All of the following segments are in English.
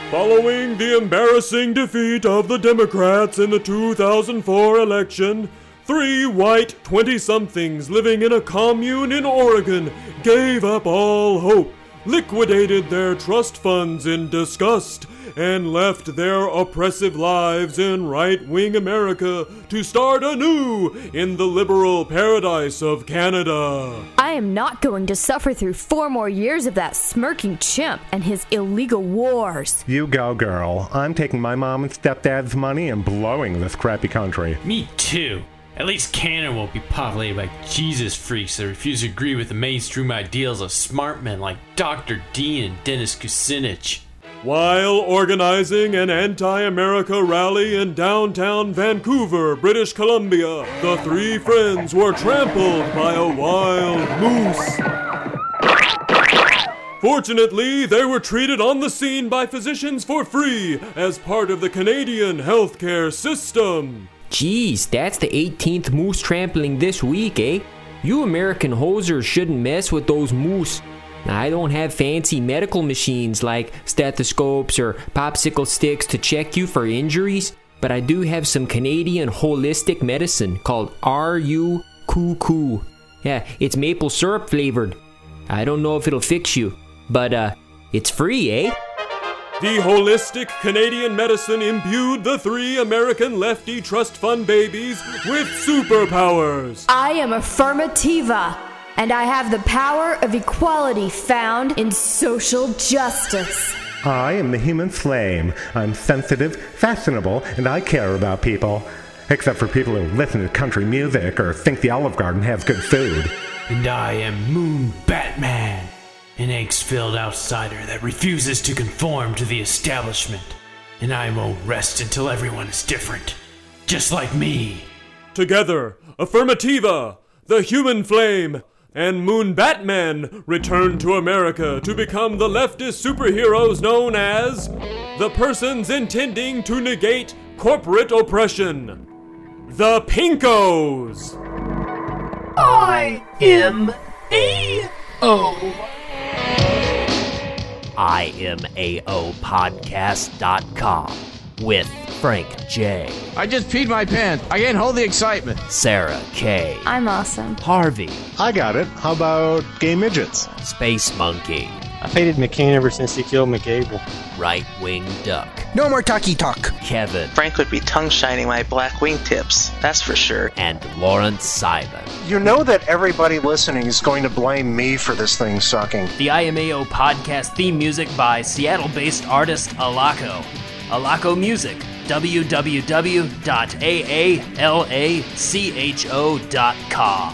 Following the embarrassing defeat of the Democrats in the 2004 election, 3 white 20-somethings living in a commune in Oregon gave up all hope, liquidated their trust funds in disgust, and left their oppressive lives in right-wing America to start anew in the liberal paradise of Canada. I am not going to suffer through 4 more years of that smirking chimp and his illegal wars. You go, girl. I'm taking my mom and stepdad's money and blowing this crappy country. Me too. At least Canada won't be populated by Jesus freaks that refuse to agree with the mainstream ideals of smart men like Dr. Dean and Dennis Kucinich. While organizing an anti-America rally in downtown Vancouver, British Columbia, the 3 friends were trampled by a wild moose. Fortunately, they were treated on the scene by physicians for free as part of the Canadian healthcare system. Geez, that's the 18th moose trampling this week, eh? You American hosers shouldn't mess with those moose. I don't have fancy medical machines like stethoscopes or popsicle sticks to check you for injuries, but I do have some Canadian holistic medicine called RU Cuckoo. Yeah, it's maple syrup flavored. I don't know if it'll fix you, but it's free, eh? The holistic Canadian medicine imbued the 3 American lefty trust fund babies with superpowers. I am Affirmativa, and I have the power of equality found in social justice. I am the human flame. I'm sensitive, fashionable, and I care about people. Except for people who listen to country music or think the Olive Garden has good food. And I am Moon Batman, an angst-filled outsider that refuses to conform to the establishment. And I won't rest until everyone is different, just like me. Together, Affirmativa, the Human Flame, and Moon Batman return to America to become the leftist superheroes known as the persons intending to negate corporate oppression, the Pinkos. I am A-O. IMAOpodcast.com with Frank J. I just peed my pants. I can't hold the excitement. Sarah K. I'm awesome. Harvey. I got it. How about gay midgets? Space Monkey. I've hated McCain ever since he killed McCable. Right Wing Duck. No more talky talk. Kevin. Frank would be tongue-shining my black wingtips, that's for sure. And Lawrence Simon. You know that everybody listening is going to blame me for this thing sucking. The IMAO podcast theme music by Seattle-based artist Alaco. Alaco Music. www.aalacho.com.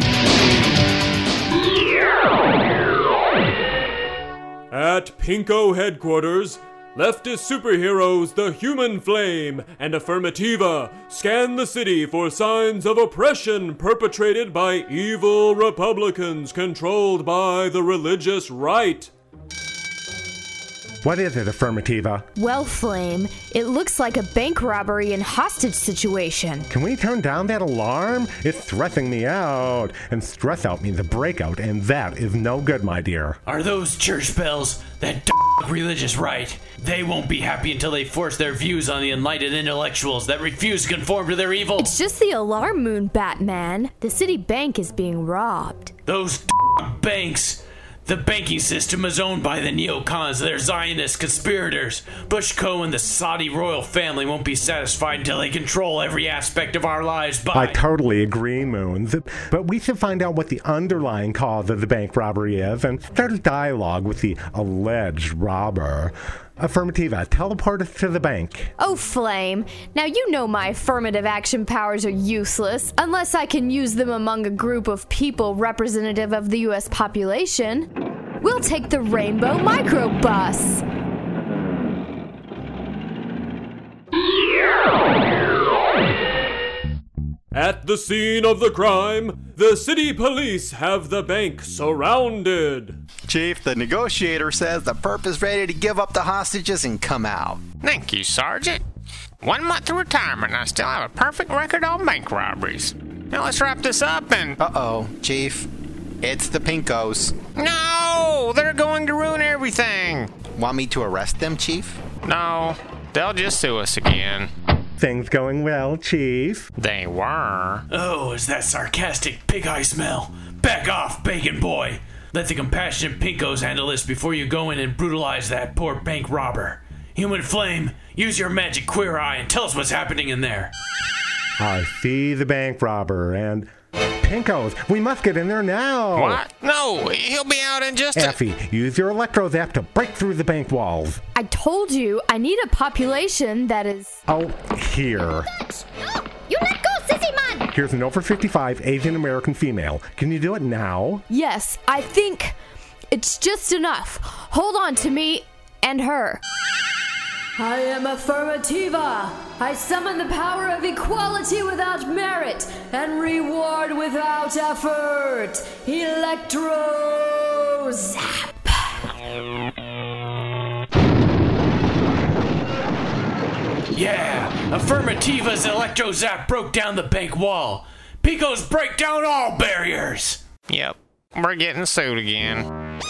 At Pinko headquarters, leftist superheroes the Human Flame and Affirmativa scan the city for signs of oppression perpetrated by evil Republicans controlled by the religious right. What is it, Affirmativa? Well, Flame, it looks like a bank robbery and hostage situation. Can we turn down that alarm? It's stressing me out. And stress out means a breakout, and that is no good, my dear. Are those church bells that religious right? They won't be happy until they force their views on the enlightened intellectuals that refuse to conform to their evil. It's just the alarm, Moon Batman. The city bank is being robbed. Those banks. The banking system is owned by the neocons. They're Zionist conspirators. Bush Co. and the Saudi royal family won't be satisfied until they control every aspect of our lives by... I totally agree, Moons. But we should find out what the underlying cause of the bank robbery is and start a dialogue with the alleged robber. Affirmativa, teleport us to the bank. Oh, Flame. Now you know my affirmative action powers are useless unless I can use them among a group of people representative of the U.S. population. We'll take the Rainbow Microbus. At the scene of the crime, the city police have the bank surrounded. Chief, the negotiator says the perp is ready to give up the hostages and come out. Thank you, Sergeant. 1 month of retirement and I still have a perfect record on bank robberies. Now let's wrap this up and... Uh-oh, Chief. It's the Pinkos. No! They're going to ruin everything! Want me to arrest them, Chief? No, they'll just sue us again. Things going well, Chief? They were. Oh, is that sarcastic pig eye smell? Back off, bacon boy. Let the compassionate pinkos handle this before you go in and brutalize that poor bank robber. Human Flame, use your magic queer eye and tell us what's happening in there. I see the bank robber, and Pinkos, we must get in there now. What? No, he'll be out in just Effie, use your electro zap to break through the bank walls. I told you I need a population that is... Oh, here. No, you let go, sissy man! Here's an over 55 Asian American female. Can you do it now? Yes, I think it's just enough. Hold on to me and her. I am Affirmativa. I summon the power of equality without merit and reward without effort. Electro Zap. Yeah, Affirmativa's Electro Zap broke down the bank wall. Picos break down all barriers. Yep, we're getting sued again.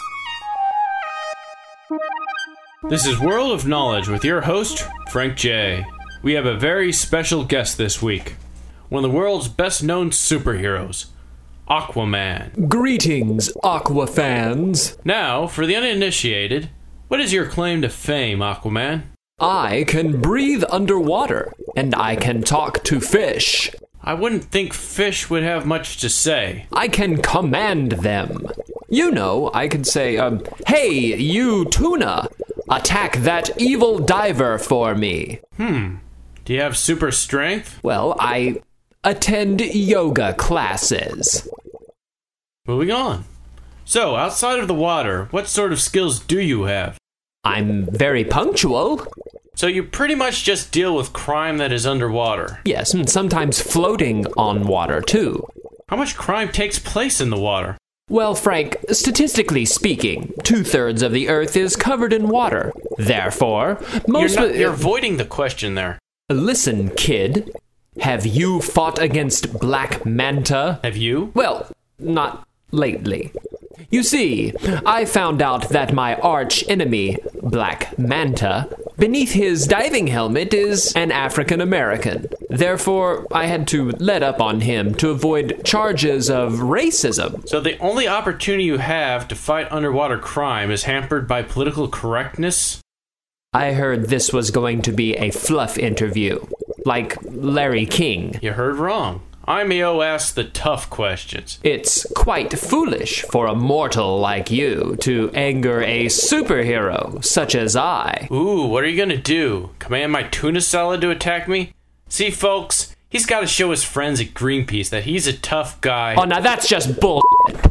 This is World of Knowledge with your host, Frank J. We have a very special guest this week. One of the world's best-known superheroes, Aquaman. Greetings, Aqua fans. Now, for the uninitiated, what is your claim to fame, Aquaman? I can breathe underwater, and I can talk to fish. I wouldn't think fish would have much to say. I can command them. You know, I could say, hey, you tuna, attack that evil diver for me. Do you have super strength? Well, I attend yoga classes. Moving on. So, outside of the water, what sort of skills do you have? I'm very punctual. So you pretty much just deal with crime that is underwater? Yes, and sometimes floating on water, too. How much crime takes place in the water? Well, Frank, statistically speaking, 2/3 of the Earth is covered in water. Therefore, You're avoiding the question there. Listen, kid. Have you fought against Black Manta? Have you? Well, not lately. You see, I found out that my arch enemy, Black Manta, beneath his diving helmet is an African American. Therefore, I had to let up on him to avoid charges of racism. So the only opportunity you have to fight underwater crime is hampered by political correctness? I heard this was going to be a fluff interview, like Larry King. You heard wrong. IMEO asks the tough questions. It's quite foolish for a mortal like you to anger a superhero such as I. Ooh, what are you gonna do? Command my tuna salad to attack me? See, folks, he's gotta show his friends at Greenpeace that he's a tough guy. Oh, now that's just bull.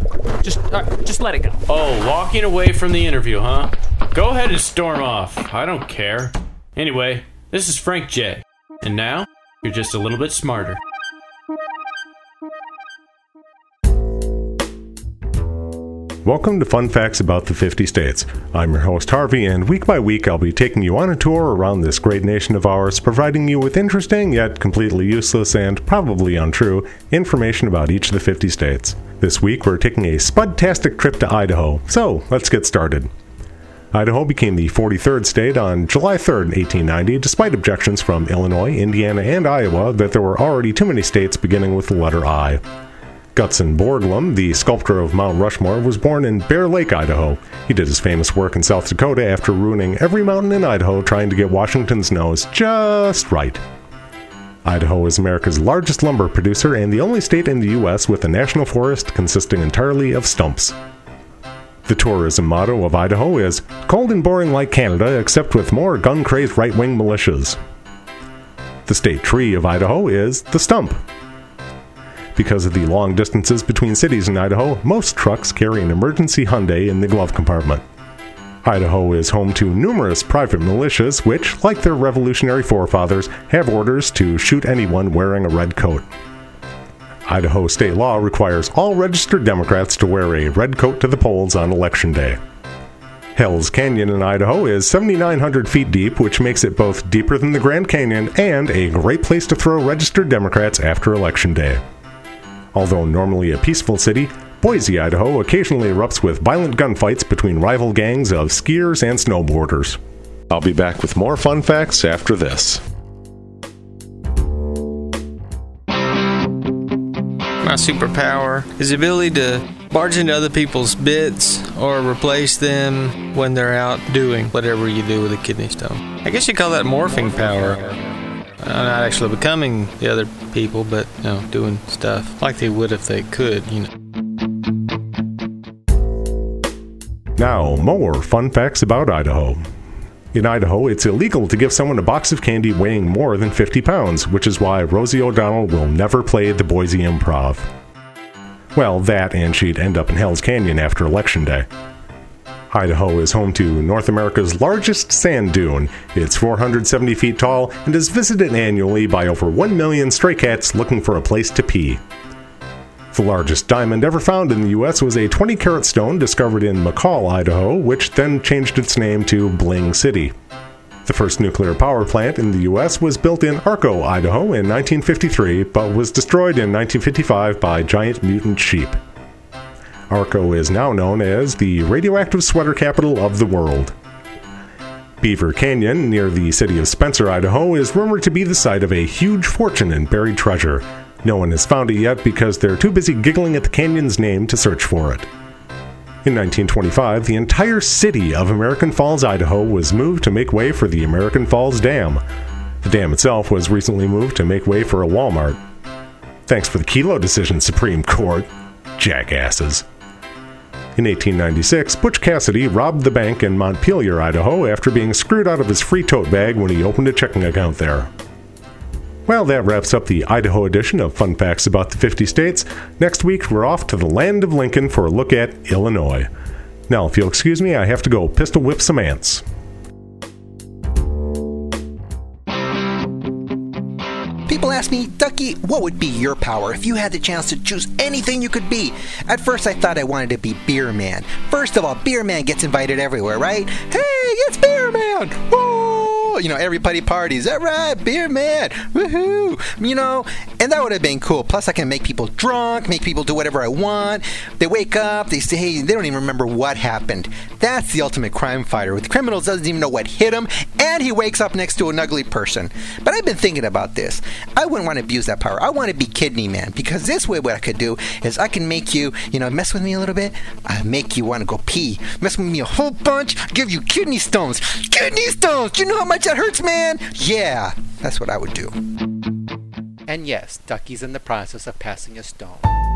Just let it go. Oh, walking away from the interview, huh? Go ahead and storm off. I don't care. Anyway, this is Frank J. And now, you're just a little bit smarter. Welcome to Fun Facts About the 50 States. I'm your host Harvey, and week by week I'll be taking you on a tour around this great nation of ours, providing you with interesting, yet completely useless and probably untrue, information about each of the 50 states. This week we're taking a spudtastic trip to Idaho, so let's get started. Idaho became the 43rd state on July 3rd, 1890, despite objections from Illinois, Indiana, and Iowa that there were already too many states beginning with the letter I. Gutzon Borglum, the sculptor of Mount Rushmore, was born in Bear Lake, Idaho. He did his famous work in South Dakota after ruining every mountain in Idaho trying to get Washington's nose just right. Idaho is America's largest lumber producer and the only state in the U.S. with a national forest consisting entirely of stumps. The tourism motto of Idaho is, "Cold and boring like Canada, except with more gun-crazed right-wing militias." The state tree of Idaho is the stump. Because of the long distances between cities in Idaho, most trucks carry an emergency Hyundai in the glove compartment. Idaho is home to numerous private militias which, like their revolutionary forefathers, have orders to shoot anyone wearing a red coat. Idaho state law requires all registered Democrats to wear a red coat to the polls on Election Day. Hell's Canyon in Idaho is 7,900 feet deep, which makes it both deeper than the Grand Canyon and a great place to throw registered Democrats after Election Day. Although normally a peaceful city, Boise, Idaho occasionally erupts with violent gunfights between rival gangs of skiers and snowboarders. I'll be back with more fun facts after this. My superpower is the ability to barge into other people's bits or replace them when they're out doing whatever you do with a kidney stone. I guess you call that morphing power. Not actually becoming the other people, but doing stuff like they would if they could, Now, more fun facts about Idaho. In Idaho, it's illegal to give someone a box of candy weighing more than 50 pounds, which is why Rosie O'Donnell will never play at the Boise Improv. Well, that and she'd end up in Hell's Canyon after Election Day. Idaho is home to North America's largest sand dune. It's 470 feet tall and is visited annually by over 1 million stray cats looking for a place to pee. The largest diamond ever found in the U.S. was a 20-carat stone discovered in McCall, Idaho, which then changed its name to Bling City. The first nuclear power plant in the U.S. was built in Arco, Idaho in 1953, but was destroyed in 1955 by giant mutant sheep. Arco is now known as the radioactive sweater capital of the world. Beaver Canyon, near the city of Spencer, Idaho, is rumored to be the site of a huge fortune in buried treasure. No one has found it yet because they're too busy giggling at the canyon's name to search for it. In 1925, the entire city of American Falls, Idaho was moved to make way for the American Falls Dam. The dam itself was recently moved to make way for a Walmart. Thanks for the Kelo decision, Supreme Court. Jackasses. In 1896, Butch Cassidy robbed the bank in Montpelier, Idaho, after being screwed out of his free tote bag when he opened a checking account there. Well, that wraps up the Idaho edition of Fun Facts About the 50 States. Next week, we're off to the land of Lincoln for a look at Illinois. Now, if you'll excuse me, I have to go pistol whip some ants. People ask me, Ducky, what would be your power if you had the chance to choose anything you could be? At first, I thought I wanted to be Beer Man. First of all, Beer Man gets invited everywhere, right? Hey, it's Beer Man! Woo! Everybody parties. All right, Beer Man! Woohoo! And that would have been cool. Plus, I can make people drunk, make people do whatever I want. They wake up, they say, hey, they don't even remember what happened. That's the ultimate crime fighter. With criminals, doesn't even know what hit him, and he wakes up next to an ugly person. But I've been thinking about this. I wouldn't want to abuse that power. I want to be Kidney Man, because this way what I could do is I can make you, mess with me a little bit. I make you want to go pee. Mess with me a whole bunch, give you kidney stones. Kidney stones! Do you know how much that hurts, man? Yeah, that's what I would do. And yes, Ducky's in the process of passing a stone.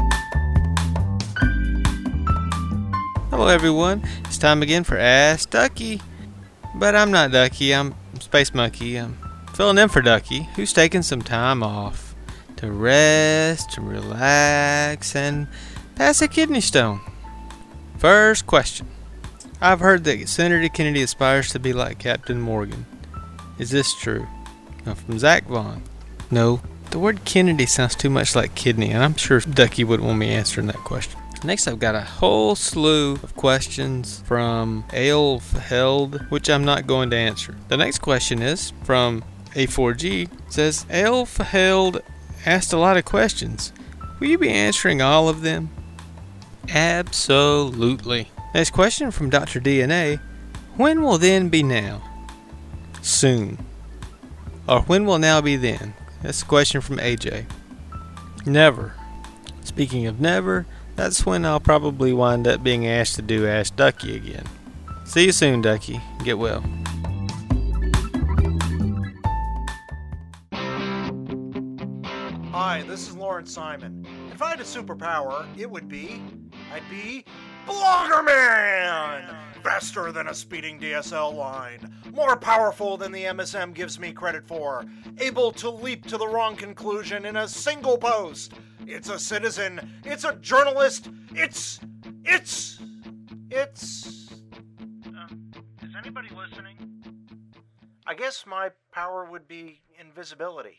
Hello everyone, it's time again for Ask Ducky. But I'm not Ducky, I'm Space Monkey. I'm filling in for Ducky, who's taking some time off to rest, to relax, and pass a kidney stone. First question. I've heard that Senator Kennedy aspires to be like Captain Morgan. Is this true? Now from Zach Vaughn. No, the word Kennedy sounds too much like kidney, and I'm sure Ducky wouldn't want me answering that question. Next, I've got a whole slew of questions from Aelf Held, which I'm not going to answer. The next question is from A4G. It says, Aelf Held asked a lot of questions. Will you be answering all of them? Absolutely. Next question from Dr. DNA. When will then be now? Soon. Or when will now be then? That's a question from AJ. Never. Speaking of never, that's when I'll probably wind up being asked to do Ask Ducky again. See you soon, Ducky. Get well. Hi, this is Lawrence Simon. If I had a superpower, it would be... I'd be... Blogger Man! Faster than a speeding DSL line. More powerful than the MSM gives me credit for. Able to leap to the wrong conclusion in a single post. It's a citizen. It's a journalist. Is anybody listening? I guess my power would be invisibility.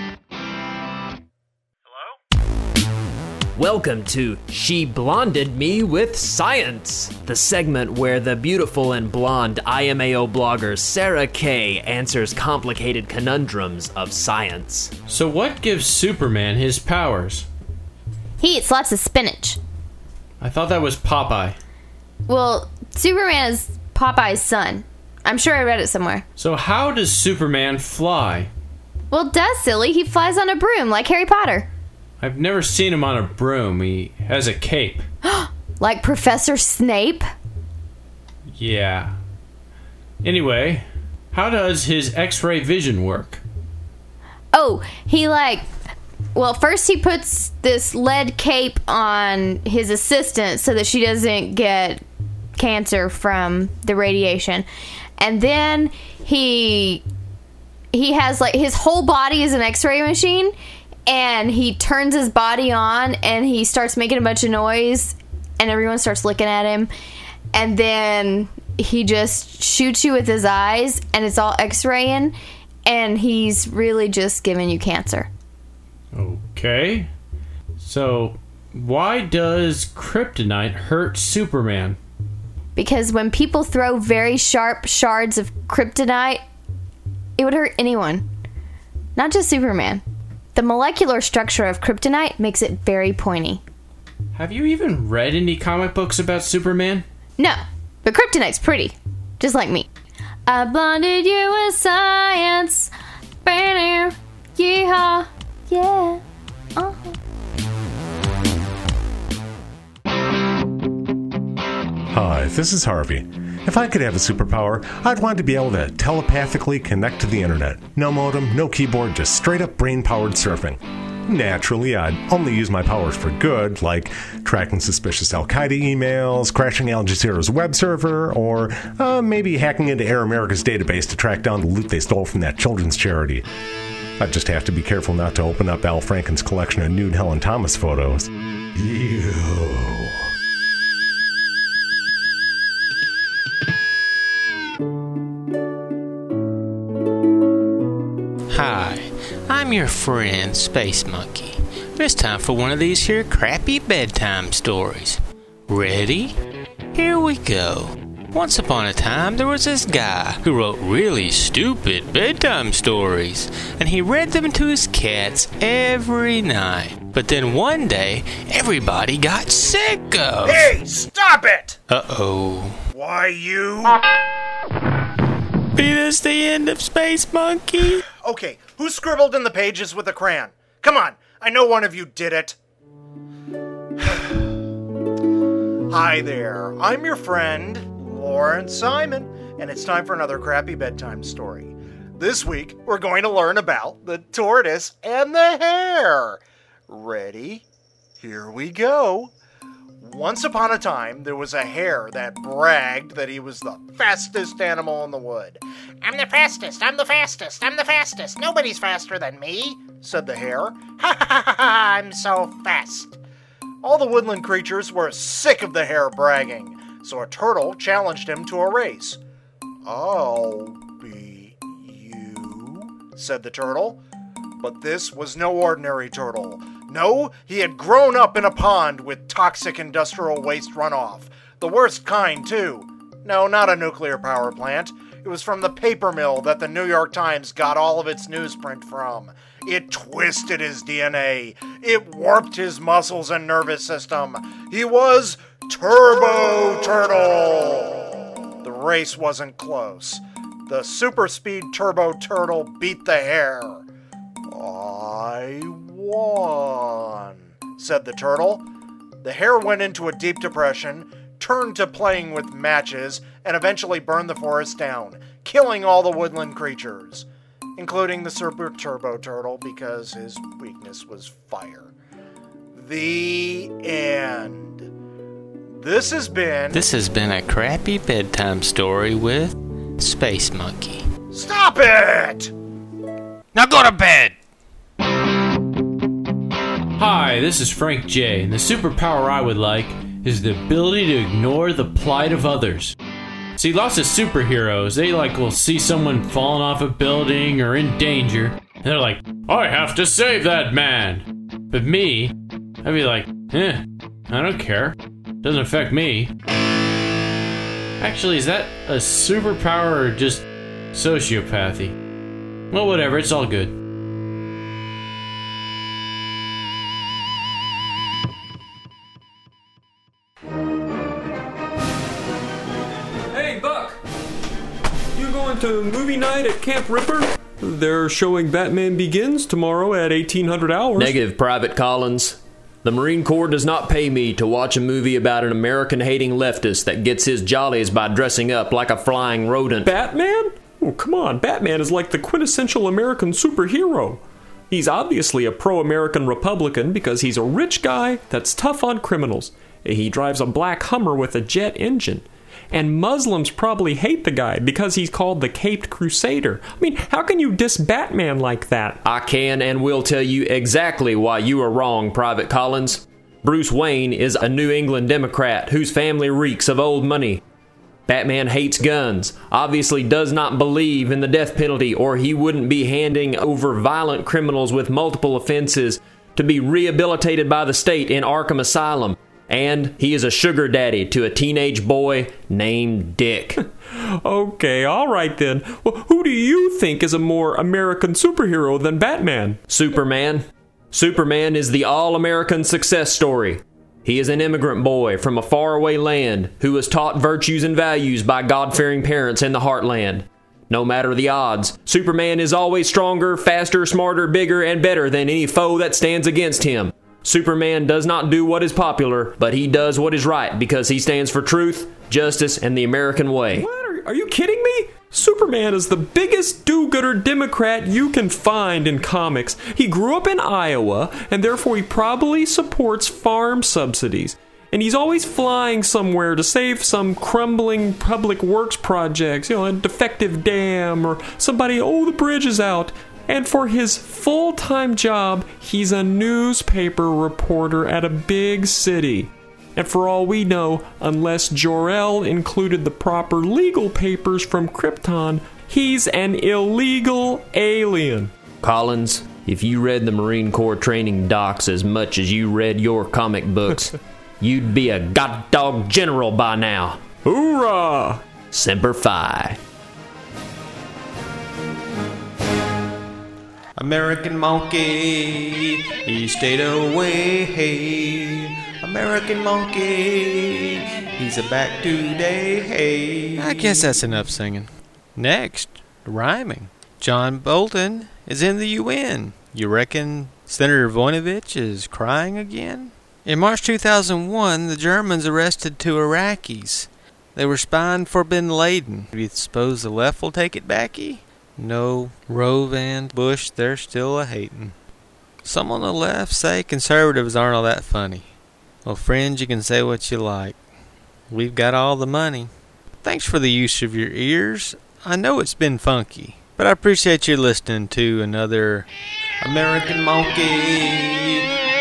Welcome to She Blonded Me with Science, the segment where the beautiful and blonde IMAO blogger Sarah Kay answers complicated conundrums of science. So what gives Superman his powers? He eats lots of spinach. I thought that was Popeye. Well, Superman is Popeye's son. I'm sure I read it somewhere. So how does Superman fly? Well, duh, silly. He flies on a broom like Harry Potter. I've never seen him on a broom. He has a cape. Like Professor Snape? Yeah. Anyway, how does his X-ray vision work? Oh, well, first he puts this lead cape on his assistant so that she doesn't get cancer from the radiation. And then he has, like, his whole body is an X-ray machine, and he turns his body on, and he starts making a bunch of noise, and everyone starts looking at him. And then he just shoots you with his eyes, and it's all X-raying, and he's really just giving you cancer. Okay. So, why does kryptonite hurt Superman? Because when people throw very sharp shards of kryptonite, it would hurt anyone. Not just Superman. The molecular structure of kryptonite makes it very pointy. Have you even read any comic books about Superman? No, but kryptonite's pretty. Just like me. I blinded you with science. Yeehaw. Yeah. Hi, this is Harvey. If I could have a superpower, I'd want to be able to telepathically connect to the internet. No modem, no keyboard, just straight up brain-powered surfing. Naturally, I'd only use my powers for good, like tracking suspicious Al-Qaeda emails, crashing Al Jazeera's web server, or maybe hacking into Air America's database to track down the loot they stole from that children's charity. I'd just have to be careful not to open up Al Franken's collection of nude Helen Thomas photos. Ew. Hi, I'm your friend, Space Monkey. It's time for one of these here crappy bedtime stories. Ready? Here we go. Once upon a time, there was this guy who wrote really stupid bedtime stories, and he read them to his cats every night. But then one day, everybody got sick of... Hey, stop it! Uh-oh. Why, you... Be this the end of Space Monkey? Okay, who scribbled in the pages with a crayon? Come on, I know one of you did it. Hi there, I'm your friend, Lawrence Simon, and it's time for another crappy bedtime story. This week, we're going to learn about the tortoise and the hare. Ready? Here we go. Once upon a time, there was a hare that bragged that he was the fastest animal in the wood. I'm the fastest, I'm the fastest, I'm the fastest. Nobody's faster than me, said the hare. Ha ha ha ha, I'm so fast. All the woodland creatures were sick of the hare bragging, so a turtle challenged him to a race. I'll beat you, said the turtle. But this was no ordinary turtle. No, he had grown up in a pond with toxic industrial waste runoff. The worst kind, too. No, not a nuclear power plant. It was from the paper mill that the New York Times got all of its newsprint from. It twisted his DNA. It warped his muscles and nervous system. He was Turbo Turtle. The race wasn't close. The super speed Turbo Turtle beat the hare. I won, said the turtle. The hare went into a deep depression, turned to playing with matches, and eventually burned the forest down, killing all the woodland creatures, including the super turbo turtle because his weakness was fire. The end. This has been a crappy bedtime story with Space Monkey. Stop it! Now go to bed! Hi, this is Frank J, and the superpower I would like is the ability to ignore the plight of others. See, lots of superheroes, they will see someone falling off a building or in danger, and they're like, I have to save that man! But me, I'd be like, I don't care. Doesn't affect me. Actually, is that a superpower or just sociopathy? Well, whatever, it's all good. Hey, Buck! You down to movie night at Camp Ripper? They're showing Batman Begins tomorrow at 1800 hours. Negative, Private Collins. The Marine Corps does not pay me to watch a movie about an American-hating leftist that gets his jollies by dressing up like a flying rodent. Batman? Oh, come on. Batman is like the quintessential American superhero. He's obviously a pro-American Republican because he's a rich guy that's tough on criminals. He drives a black Hummer with a jet engine. And Muslims probably hate the guy because he's called the Caped Crusader. I mean, how can you diss Batman like that? I can and will tell you exactly why you are wrong, Private Collins. Bruce Wayne is a New England Democrat whose family reeks of old money. Batman hates guns, obviously does not believe in the death penalty, or he wouldn't be handing over violent criminals with multiple offenses to be rehabilitated by the state in Arkham Asylum. And he is a sugar daddy to a teenage boy named Dick. Okay, all right then. Well, who do you think is a more American superhero than Batman? Superman. Superman is the all-American success story. He is an immigrant boy from a faraway land who was taught virtues and values by God-fearing parents in the heartland. No matter the odds, Superman is always stronger, faster, smarter, bigger, and better than any foe that stands against him. Superman does not do what is popular, but he does what is right because he stands for truth, justice, and the American way. What? Are you kidding me? Superman is the biggest do-gooder Democrat you can find in comics. He grew up in Iowa, and therefore he probably supports farm subsidies. And he's always flying somewhere to save some crumbling public works projects, a defective dam, or somebody, the bridge is out. And for his full-time job, he's a newspaper reporter at a big city. And for all we know, unless Jor-El included the proper legal papers from Krypton, he's an illegal alien. Collins, if you read the Marine Corps training docs as much as you read your comic books, you'd be a goddog general by now. Hoorah! Semper Fi. American monkey, he stayed away. American monkey, he's a back today. Hey. I guess that's enough singing. Next, rhyming. John Bolton is in the UN. You reckon Senator Voinovich is crying again? In March 2001, the Germans arrested 2 Iraqis. They were spying for Bin Laden. Do you suppose the left will take it backy? No, Rove and Bush, they're still a-hatin'. Some on the left say conservatives aren't all that funny. Well, friends, you can say what you like. We've got all the money. Thanks for the use of your ears. I know it's been funky, but I appreciate you listening to another American Monkey.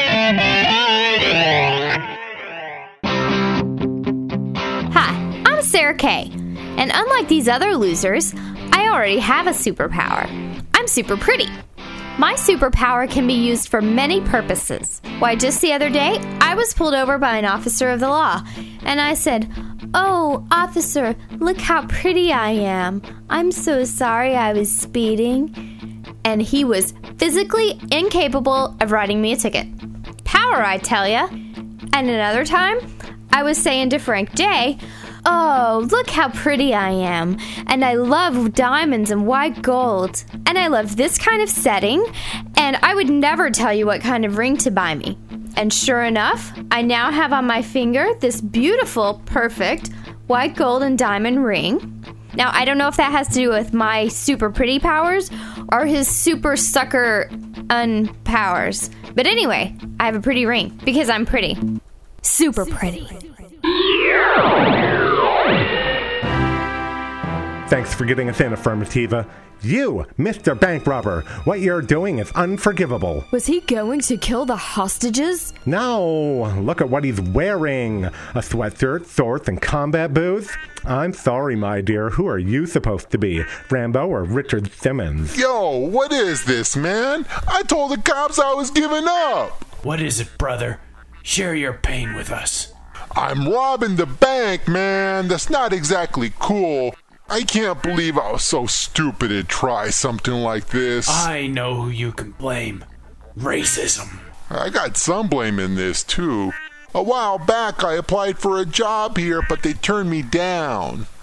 Hi, I'm Sarah Kay, and unlike these other losers, I already have a superpower. I'm super pretty. My superpower can be used for many purposes. Why, just the other day, I was pulled over by an officer of the law, and I said, "Oh, officer, look how pretty I am. I'm so sorry I was speeding." And he was physically incapable of writing me a ticket. Power, I tell ya. And another time, I was saying to Frank J., "Oh, look how pretty I am, and I love diamonds and white gold, and I love this kind of setting, and I would never tell you what kind of ring to buy me." And sure enough, I now have on my finger this beautiful, perfect, white gold and diamond ring. Now, I don't know if that has to do with my super pretty powers or his super sucker unpowers. But anyway, I have a pretty ring because I'm pretty. Super pretty. Thanks for getting us in, Affirmativa. You, Mr. Bank Robber, what you're doing is unforgivable. Was he going to kill the hostages? No, look at what he's wearing. A sweatshirt, shorts, and combat boots. I'm sorry, my dear. Who are you supposed to be, Rambo or Richard Simmons? Yo, what is this, man? I told the cops I was giving up. What is it, brother? Share your pain with us. I'm robbing the bank, man. That's not exactly cool. I can't believe I was so stupid to try something like this. I know who you can blame. Racism. I got some blame in this, too. A while back, I applied for a job here, but they turned me down.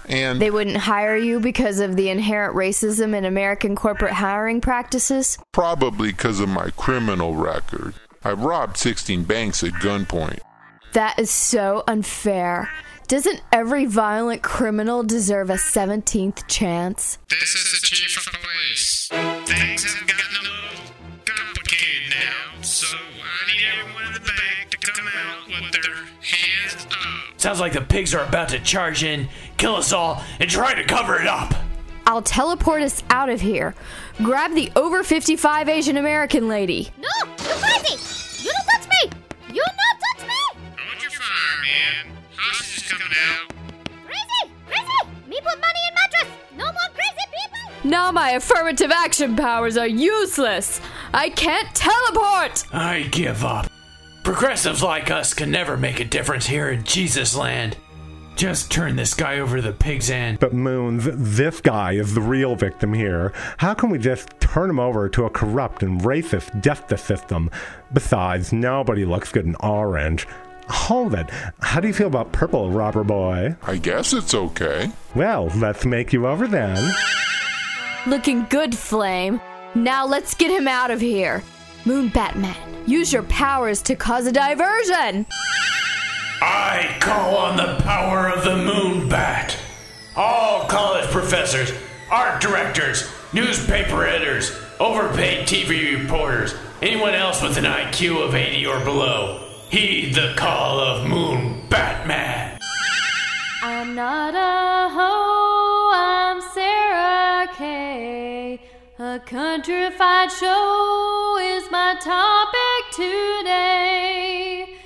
and... They wouldn't hire you because of the inherent racism in American corporate hiring practices? Probably because of my criminal record. I've robbed 16 banks at gunpoint. That is so unfair. Doesn't every violent criminal deserve a 17th chance? This is the chief of police. Things have gotten a little complicated now, so I need everyone in the bank to come out with their hands up. Sounds like the pigs are about to charge in, kill us all, and try to cover it up. I'll teleport us out of here. Grab the over 55 Asian American lady. No, you crazy! You don't touch me! You not touch me! Hold your fire, man. Hostage is coming out. Crazy! Crazy! Me put money in mattress! No more crazy people! Now my affirmative action powers are useless. I can't teleport! I give up. Progressives like us can never make a difference here in Jesus land. Just turn this guy over to the pig's end. But Moons, this guy is the real victim here. How can we just turn him over to a corrupt and racist justice system? Besides, nobody looks good in orange. Hold it. How do you feel about purple, robber boy? I guess it's okay. Well, let's make you over then. Looking good, Flame. Now let's get him out of here. Moon Batman, use your powers to cause a diversion. I call on the power of the Moon Bat. All college professors, art directors, newspaper editors, overpaid TV reporters, anyone else with an IQ of 80 or below, heed the call of Moon Batman. I'm not a hoe, I'm Sarah Kay. A countrified show is my topic today.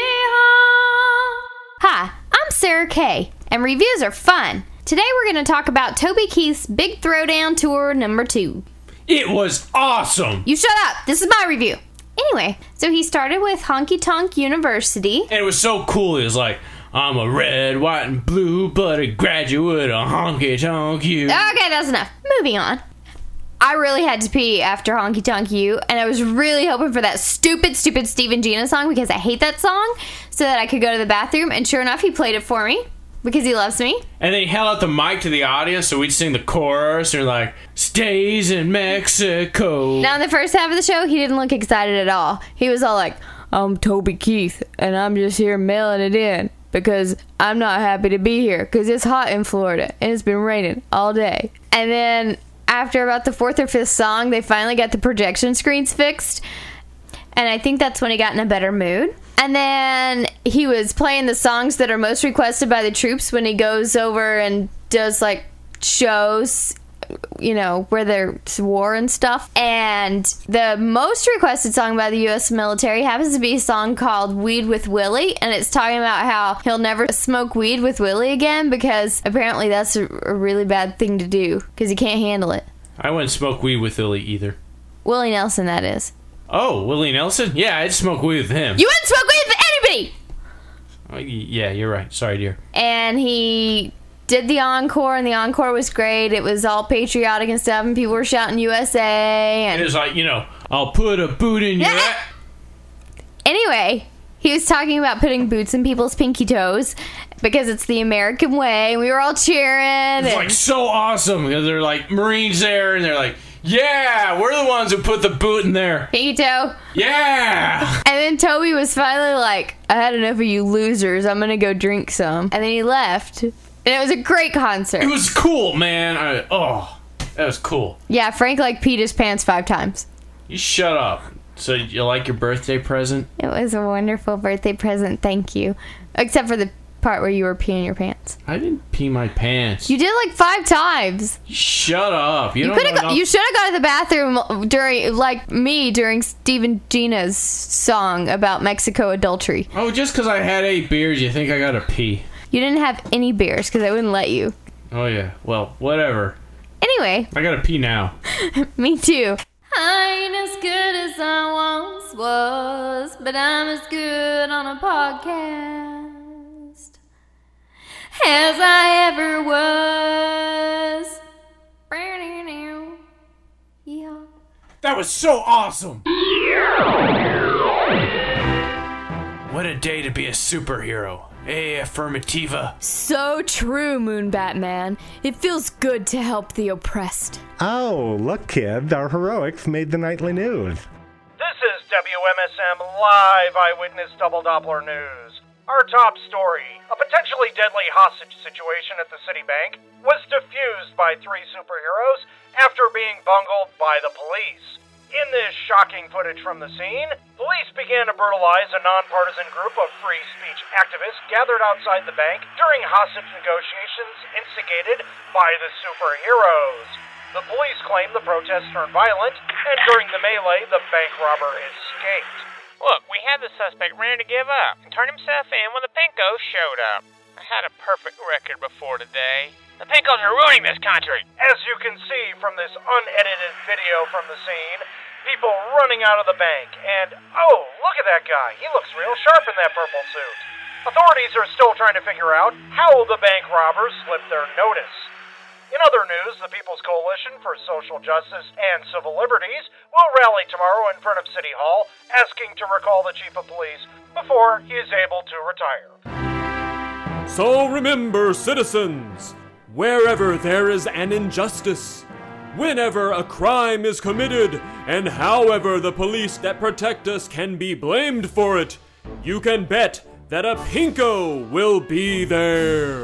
Yeehaw! Hi, I'm Sarah Kay, and reviews are fun. Today we're going to talk about Toby Keith's Big Throwdown Tour number 2. It was awesome! You shut up! This is my review. Anyway, so he started with Honky Tonk University. And it was so cool. It was like, I'm a red, white, and blue, but a graduate of Honky Tonk U. Okay, that's enough. Moving on. I really had to pee after Honky Tonk U, and I was really hoping for that stupid Stephen Gina song because I hate that song, so that I could go to the bathroom, and sure enough, he played it for me because he loves me. And then he held out the mic to the audience so we'd sing the chorus, and like, stays in Mexico. Now, in the first half of the show, he didn't look excited at all. He was all like, I'm Toby Keith, and I'm just here mailing it in because I'm not happy to be here because it's hot in Florida, and it's been raining all day. And then after about the 4th or 5th song, they finally got the projection screens fixed. And I think that's when he got in a better mood. And then he was playing the songs that are most requested by the troops when he goes over and does, like, shows, you know, where there's war and stuff. And the most requested song by the U.S. military happens to be a song called Weed with Willie. And it's talking about how he'll never smoke weed with Willie again because apparently that's a really bad thing to do because he can't handle it. I wouldn't smoke weed with Willie either. Willie Nelson, that is. Oh, Willie Nelson? Yeah, I'd smoke weed with him. You wouldn't smoke weed with anybody! Oh, yeah, you're right. Sorry, dear. And he did the encore, and the encore was great. It was all patriotic and stuff, and people were shouting USA. And it was like, you know, I'll put a boot in your ass. Anyway, he was talking about putting boots in people's pinky toes because it's the American way, and we were all cheering. It's like so awesome because they're like Marines there, and they're like, yeah, we're the ones who put the boot in there. Pinky toe. Yeah. And then Toby was finally like, I had enough of you losers. I'm going to go drink some. And then he left. And it was a great concert. It was cool, man. That was cool. Yeah, Frank like peed his pants 5 times. You shut up. So you like your birthday present? It was a wonderful birthday present. Thank you. Except for the part where you were peeing your pants. I didn't pee my pants. You did like 5 times. Shut up. You should have gone to the bathroom during Stephen Gina's song about Mexico adultery. Oh, just because I had 8 beers, you think I gotta pee? You didn't have any beers because I wouldn't let you. Oh yeah. Well, whatever. Anyway. I gotta pee now. Me too. I ain't as good as I once was, but I'm as good on a podcast as I ever was. Yeah. That was so awesome. What a day to be a superhero. Hey, Affirmativa. So true, Moon Batman. It feels good to help the oppressed. Oh, look, kid, our heroics made the nightly news. This is WMSM Live Eyewitness Double Doppler News. Our top story, a potentially deadly hostage situation at the Citibank, was defused by 3 superheroes after being bungled by the police. In this shocking footage from the scene, police began to brutalize a nonpartisan group of free speech activists gathered outside the bank during hostage negotiations instigated by the superheroes. The police claim the protests turned violent, and during the melee, the bank robber escaped. Look, we had the suspect ready to give up and turn himself in when the Pinkos showed up. I had a perfect record before today. The Pinkos are ruining this country! As you can see from this unedited video from the scene, people running out of the bank, and oh, look at that guy. He looks real sharp in that purple suit. Authorities are still trying to figure out how the bank robbers slipped their notice. In other news, the People's Coalition for Social Justice and Civil Liberties will rally tomorrow in front of City Hall, asking to recall the chief of police before he is able to retire. So remember, citizens, wherever there is an injustice, whenever a crime is committed, and however the police that protect us can be blamed for it, you can bet that a Pinko will be there.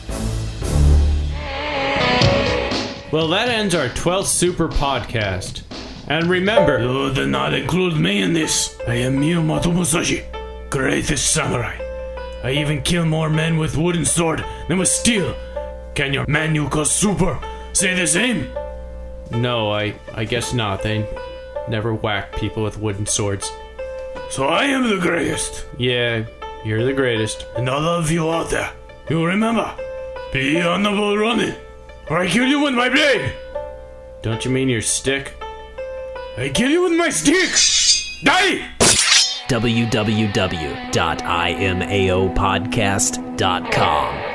Well, that ends our 12th Super Podcast. And remember... You do not include me in this. I am Miyamoto Musashi, greatest samurai. I even kill more men with wooden sword than with steel. Can your man you call Super say the same? No, I guess not. They never whack people with wooden swords. So I am the greatest. Yeah, you're the greatest. And all of you out there, you remember, be on the ball running, or I kill you with my blade. Don't you mean your stick? I kill you with my stick. Die! www.imaopodcast.com